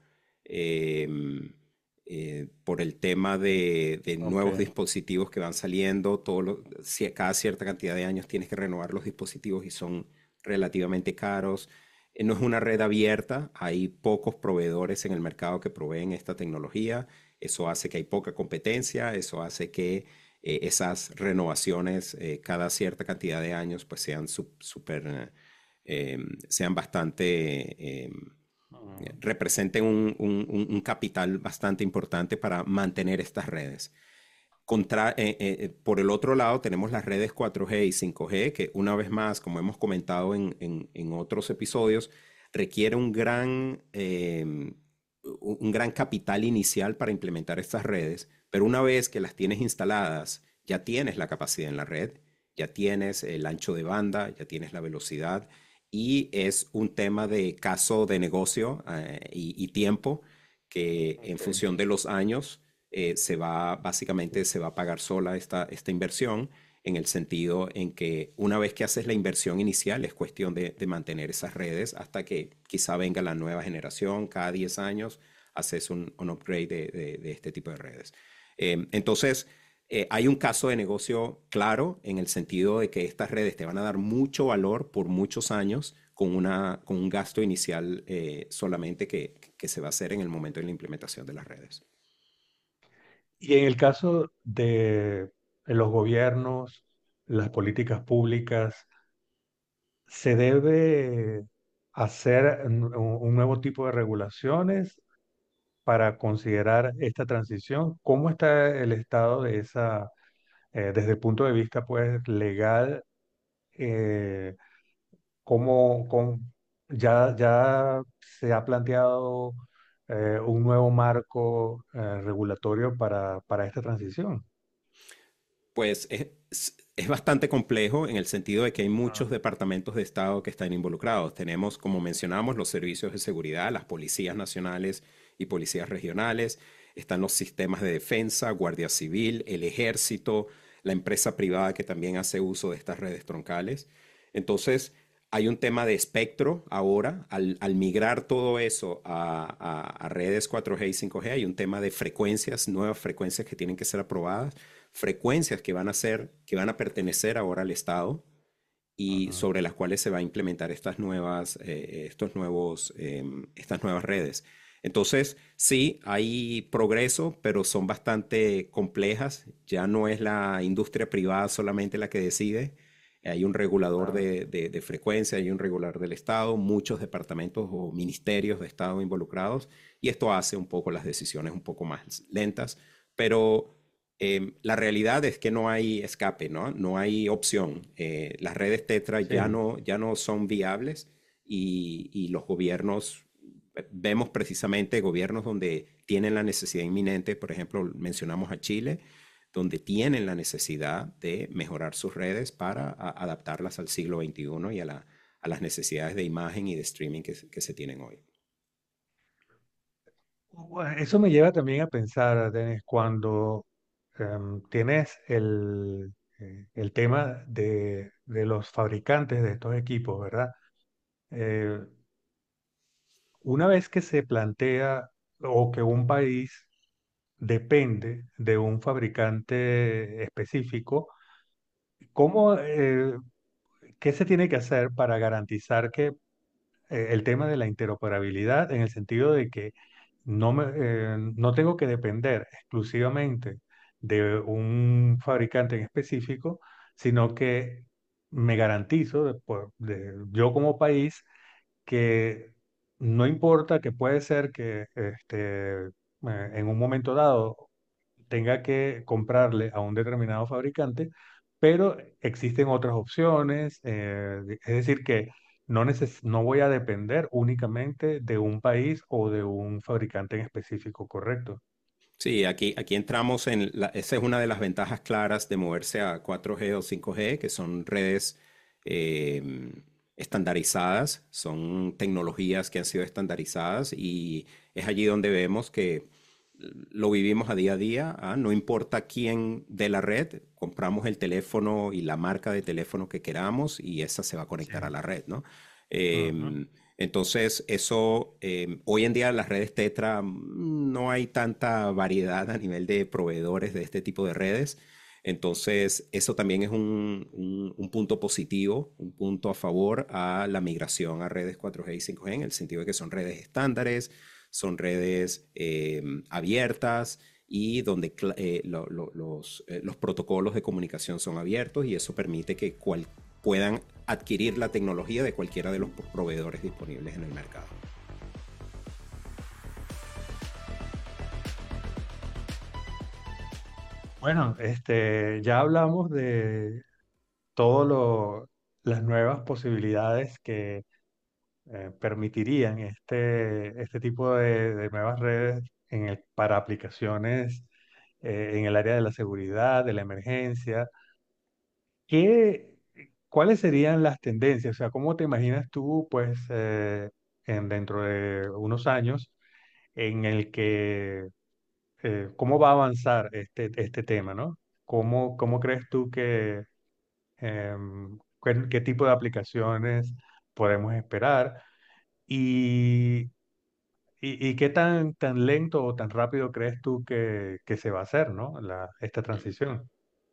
em, eh, por el tema de, de Ok. nuevos dispositivos que van saliendo, todos los- cie- cada cierta cantidad de años tienes que renovar los dispositivos y son relativamente caros. Eh, no es una red abierta, hay pocos proveedores en el mercado que proveen esta tecnología. Eso hace que hay poca competencia, eso hace que eh, esas renovaciones eh, cada cierta cantidad de años pues sean sup- súper, eh, em, sean bastante, em, Mm, representen un, un- un- un capital bastante importante para mantener estas redes. Contra, eh, eh, eh, por el otro lado, tenemos las redes cuatro G y cinco G, que una vez más, como hemos comentado en, en- en otros episodios, requiere un gran, eh, un un gran capital inicial para implementar estas redes, pero una vez que las tienes instaladas, ya tienes la capacidad en la red, ya tienes el ancho de banda, ya tienes la velocidad, y es un tema de caso de negocio eh, y, y tiempo que en ok. función de los años eh, se va, básicamente se va a pagar sola esta, esta inversión, en el sentido en que una vez que haces la inversión inicial es cuestión de, de mantener esas redes hasta que quizá venga la nueva generación, cada diez años haces un, un upgrade de, de- de este tipo de redes. Eh, entonces, eh, hay un caso de negocio claro en el sentido de que estas redes te van a dar mucho valor por muchos años con, una, con un gasto inicial eh, solamente que, que se va a hacer en el momento de la implementación de las redes. Y en el caso de los gobiernos, las políticas públicas, ¿se debe hacer un, un nuevo tipo de regulaciones para considerar esta transición? ¿Cómo está el estado de esa, eh, desde el punto de vista pues legal? eh, ¿cómo, cómo- ya, ya se ha planteado eh, un nuevo marco eh, regulatorio para, para esta transición? Pues es, es- es bastante complejo en el sentido de que hay Ah, muchos departamentos de Estado que están involucrados. Tenemos, como mencionamos, los servicios de seguridad, las policías nacionales y policías regionales. están los sistemas de defensa, Guardia Civil, el ejército, la empresa privada que también hace uso de estas redes troncales. Entonces, hay un tema de espectro ahora. Al, al migrar todo eso a, a, a redes cuatro G y cinco G, hay un tema de frecuencias, nuevas frecuencias que tienen que ser aprobadas, frecuencias que van a ser, que van a pertenecer ahora al Estado y Ujú. sobre las cuales se va a implementar estas nuevas, eh, estos nuevos, eh, estas nuevas redes. Entonces, sí, hay progreso, pero son bastante complejas. Ya no es la industria privada solamente la que decide. Hay un regulador Claro. de, de, de frecuencia, hay un regulador del Estado, muchos departamentos o ministerios de Estado involucrados, y esto hace un poco las decisiones un poco más lentas, pero eh, la realidad es que no hay escape, ¿no? No hay opción. Eh, las redes Tetra ya Sí. no, ya no son viables y, y los gobiernos, vemos precisamente gobiernos donde tienen la necesidad inminente, por ejemplo, mencionamos a Chile, donde tienen la necesidad de mejorar sus redes para a, adaptarlas al siglo veintiuno y a, la, a, las necesidades de imagen y de streaming que, que se tienen hoy. Bueno, eso me lleva también a pensar, Denis, cuando em, tienes el, eh, el tema de, de los fabricantes de estos equipos, ¿verdad? Eh, una vez que se plantea o que un país depende de un fabricante específico, ¿cómo, eh, qué se tiene que hacer para garantizar que eh, el tema de la interoperabilidad en el sentido de que no me, eh, no tengo que depender exclusivamente de un fabricante en específico, sino que me garantizo de- por- de- yo como país que no importa que puede ser que este, eh, en un momento dado tenga que comprarle a un determinado fabricante, pero existen otras opciones, eh, es decir, que no, neces- no voy a depender únicamente de un país o de un fabricante en específico, ¿correcto? Sí, aquí, aquí entramos en, la, esa es una de las ventajas claras de moverse a cuatro G o cinco G, que son redes eh, estandarizadas, son tecnologías que han sido estandarizadas y es allí donde vemos que lo vivimos a día a día, ¿ah? No importa quién de la red, compramos el teléfono y la marca de teléfono que queramos y esa se va a Sí. conectar a la red, ¿no? Ujú. Em, entonces, eso, em, hoy en día las redes Tetra mm, no hay tanta variedad a nivel de proveedores de este tipo de redes. Entonces, eso también es un, un- un punto positivo, un punto a favor a la migración a redes cuatro G y cinco G, en el sentido de que son redes estándares, son redes eh, abiertas y donde cla- eh, lo- lo- los, eh, los protocolos de comunicación son abiertos y eso permite que cual- puedan adquirir la tecnología de cualquiera de los proveedores disponibles en el mercado. Bueno, este, ya hablamos de todas las nuevas posibilidades que eh, permitirían este, este tipo de, de nuevas redes en el- para aplicaciones eh, en el área de la seguridad, de la emergencia. ¿Qué, cuáles serían las tendencias? O sea, ¿cómo te imaginas tú, pues, eh, en, dentro de unos años en el que, eh, cómo va a avanzar este, este tema, ¿no? ¿Cómo, cómo crees tú que, em, qué, qué tipo de aplicaciones podemos esperar? Y ¿Y, y qué tan, tan lento o tan rápido crees tú que, que se va a hacer, ¿no? La, esta transición.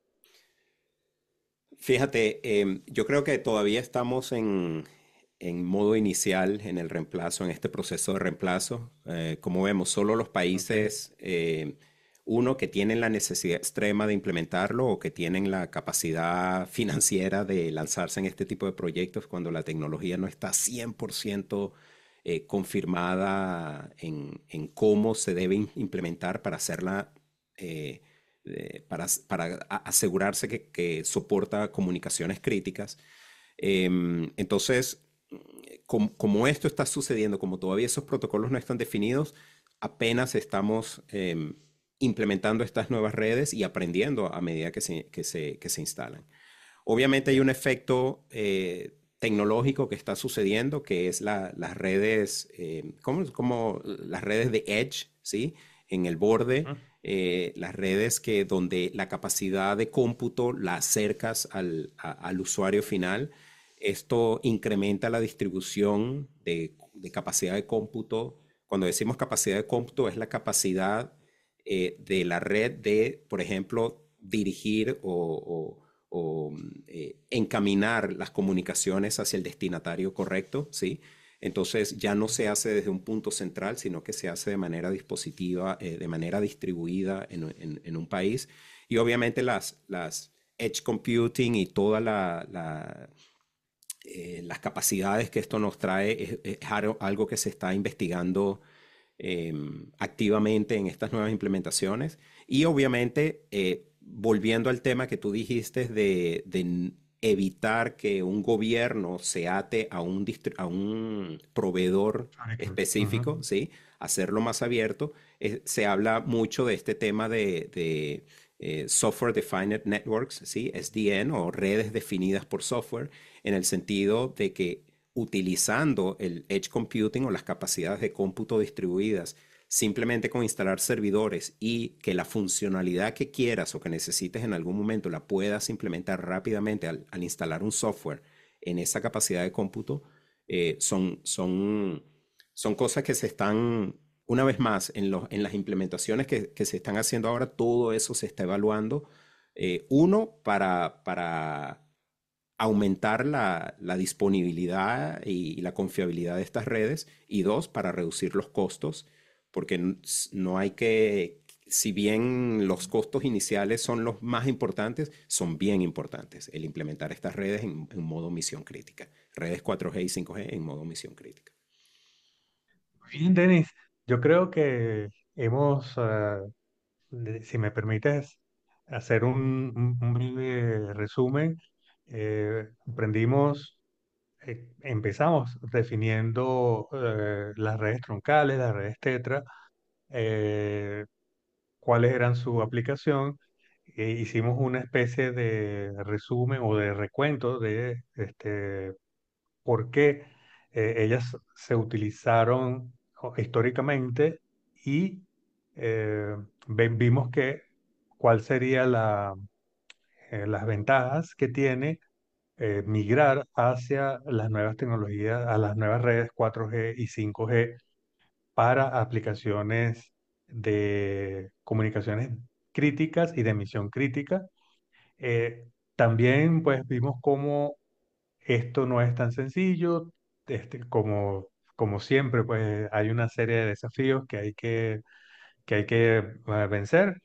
Fíjate, em, yo creo que todavía estamos en, en modo inicial en el reemplazo, en este proceso de reemplazo. Eh, como vemos, solo los Ok, países, eh, uno, que tienen la necesidad extrema de implementarlo o que tienen la capacidad financiera de lanzarse en este tipo de proyectos cuando la tecnología no está cien por ciento eh, confirmada en, en cómo se debe im- implementar para hacerla. eh, eh, para, para asegurarse que, que soporta comunicaciones críticas. Em, entonces, com- como esto está sucediendo, como todavía esos protocolos no están definidos, apenas estamos em, implementando estas nuevas redes y aprendiendo a medida que se, que se, que se instalan. Obviamente hay un efecto eh, tecnológico que está sucediendo, que es la- las redes, eh, ¿cómo, cómo las redes de Edge, ¿sí? en el borde, Ujú. eh, las redes que donde la capacidad de cómputo la acercas al, a- al usuario final. Esto incrementa la distribución de, de capacidad de cómputo. Cuando decimos capacidad de cómputo es la capacidad eh, de la red de, por ejemplo, dirigir o, o- o, eh, encaminar las comunicaciones hacia el destinatario correcto, ¿sí? Entonces ya no se hace desde un punto central, sino que se hace de manera dispositiva, eh, de manera distribuida en, en- en un país. Y obviamente las, las edge computing y toda la, la, eh, las capacidades que esto nos trae es, es algo que se está investigando eh, activamente en estas nuevas implementaciones. Y obviamente, eh, volviendo al tema que tú dijiste de, de evitar que un gobierno se ate a un, a un proveedor Correcto. Ujú. específico, ¿sí? Hacerlo más abierto. Eh, se habla mucho de este tema de, de eh, Software Defined Networks, ¿sí? S D N o redes definidas por software, en el sentido de que utilizando el edge computing o las capacidades de cómputo distribuidas, simplemente con instalar servidores y que la funcionalidad que quieras o que necesites en algún momento la puedas implementar rápidamente al, al instalar un software en esa capacidad de cómputo, eh, son, son, son cosas que se están, una vez más, en, los, en las implementaciones que, que se están haciendo ahora, todo eso se está evaluando. Eh, uno, para, para aumentar la, la disponibilidad y, y la confiabilidad de estas redes, y dos, para reducir los costos, porque n- s- no hay que, si bien los costos iniciales son los más importantes, son bien importantes el implementar estas redes en, en modo misión crítica, redes cuatro G y cinco G en modo misión crítica. Bien, Denis, yo creo que hemos, ah, de- si me permites hacer un, un- un breve resumen, eh, aprendimos, eh, empezamos definiendo eh, las redes troncales, las redes tetra, eh, cuáles eran su aplicación. E hicimos una especie de resumen o de recuento de este, por qué eh, ellas se utilizaron o- históricamente y eh, ve- vimos que cuál sería la, eh, las ventajas que tiene eh, migrar hacia las nuevas tecnologías, a las nuevas redes cuatro G y cinco G para aplicaciones de comunicaciones críticas y de misión crítica. Eh, También pues vimos cómo esto no es tan sencillo, este, como, como siempre pues hay una serie de desafíos que hay que, que, hay que eh, vencer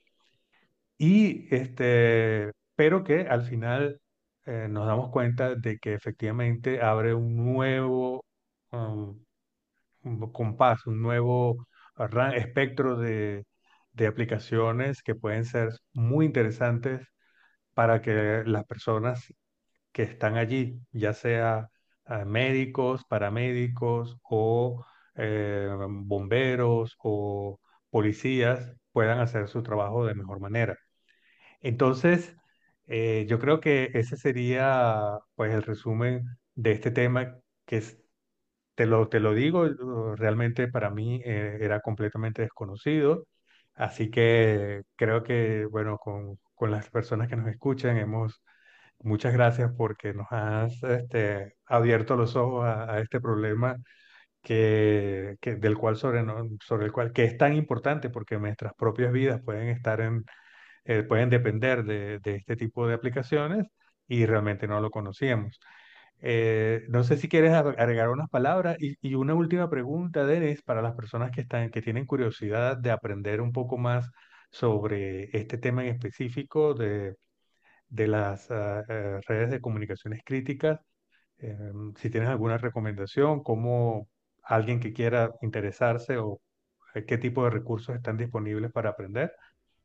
y este, pero que al final eh, nos damos cuenta de que efectivamente abre un nuevo um, un compás, un nuevo ra- espectro de, de aplicaciones que pueden ser muy interesantes para que las personas que están allí, ya sea eh, médicos, paramédicos o eh, bomberos o policías, puedan hacer su trabajo de mejor manera. Entonces, eh, yo creo que ese sería pues el resumen de este tema que es, te lo, te lo digo, uh, realmente para mí eh, era completamente desconocido, así que creo que, bueno, con, con las personas que nos escuchan, hemos, muchas gracias porque nos has este, abierto los ojos a, a este problema que, que- del cual sobre, no- sobre el cual, que es tan importante porque nuestras propias vidas pueden estar en, eh, pueden depender de, de este tipo de aplicaciones y realmente no lo conocíamos. Eh, no sé si quieres ag- agregar unas palabras y, y una última pregunta, Denis, para las personas que están, que tienen curiosidad de aprender un poco más sobre este tema en específico de, de las ah, eh, redes de comunicaciones críticas. Eh, si tienes alguna recomendación, como alguien que quiera interesarse o eh, qué tipo de recursos están disponibles para aprender.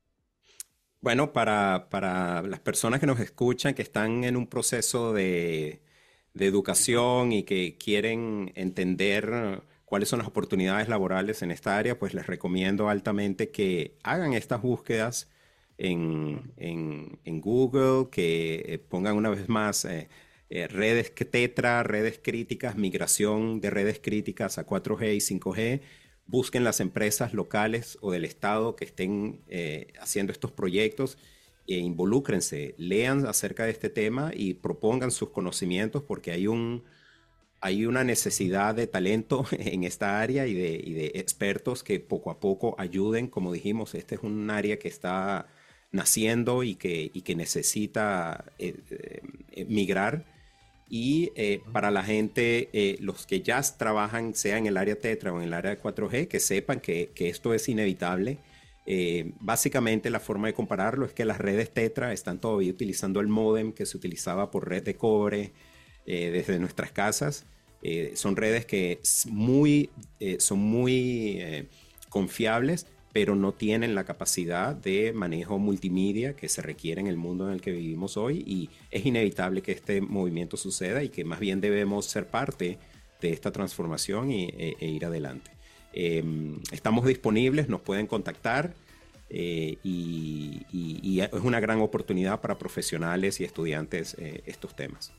Bueno, para, para las personas que nos escuchan, que están en un proceso de, de Ujú. educación y que quieren entender eh, cuáles son las oportunidades laborales en esta área, pues les recomiendo altamente que hagan estas búsquedas en, en- en Google, que eh, pongan una vez más eh, eh, redes que tetra, redes críticas, migración de redes críticas a cuatro G y cinco G, busquen las empresas locales o del estado que estén eh, haciendo estos proyectos e involúcrense, lean acerca de este tema y propongan sus conocimientos porque hay un... Hay una necesidad de talento en esta área y de, y de expertos que poco a poco ayuden. Como dijimos, este es un área que está naciendo y que, y que necesita eh, eh, migrar. Y eh, para la gente, eh, los que ya trabajan, sea en el área Tetra o en el área de cuatro G, que sepan que, que esto es inevitable. Eh, básicamente la forma de compararlo es que las redes Tetra están todavía utilizando el módem que se utilizaba por red de cobre, Eh, desde nuestras casas. Eh, son redes que muy, eh, son muy eh, confiables, pero no tienen la capacidad de manejo multimedia que se requiere en el mundo en el que vivimos hoy, y es inevitable que este movimiento suceda y que más bien debemos ser parte de esta transformación y, e, e ir adelante. Eh, estamos disponibles, nos pueden contactar. Eh, y, y, y es una gran oportunidad para profesionales y estudiantes eh, estos temas.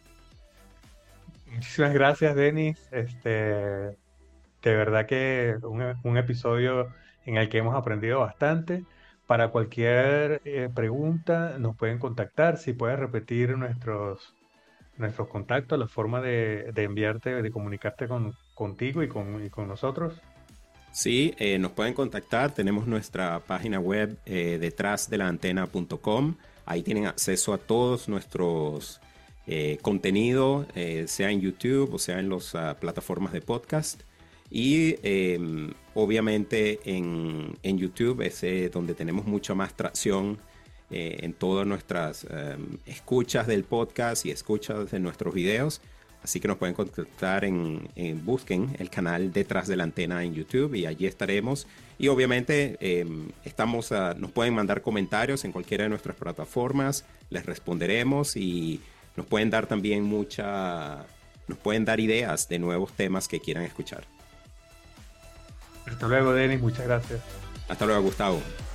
Muchísimas gracias, Denis. Este, de verdad que un, un episodio en el que hemos aprendido bastante. Para cualquier eh, pregunta nos pueden contactar. Si puedes repetir nuestros, nuestros contactos, la forma de, de enviarte, de comunicarte con, contigo y con, y con nosotros. Sí, eh, nos pueden contactar. Tenemos nuestra página web eh, detrás de la antena punto com. Ahí tienen acceso a todos nuestros Eh, contenido, eh, sea en YouTube o sea en las uh, plataformas de podcast. Y eh, obviamente en, en YouTube es eh, donde tenemos mucha más tracción eh, en todas nuestras um, escuchas del podcast y escuchas de nuestros videos. Así que nos pueden contactar en, en busquen el canal Detrás de la Antena en YouTube y allí estaremos. Y obviamente eh, estamos a, nos pueden mandar comentarios en cualquiera de nuestras plataformas, les responderemos y nos pueden dar también mucha, nos pueden dar ideas de nuevos temas que quieran escuchar. Hasta luego, Denis. Muchas gracias. Hasta luego, Gustavo.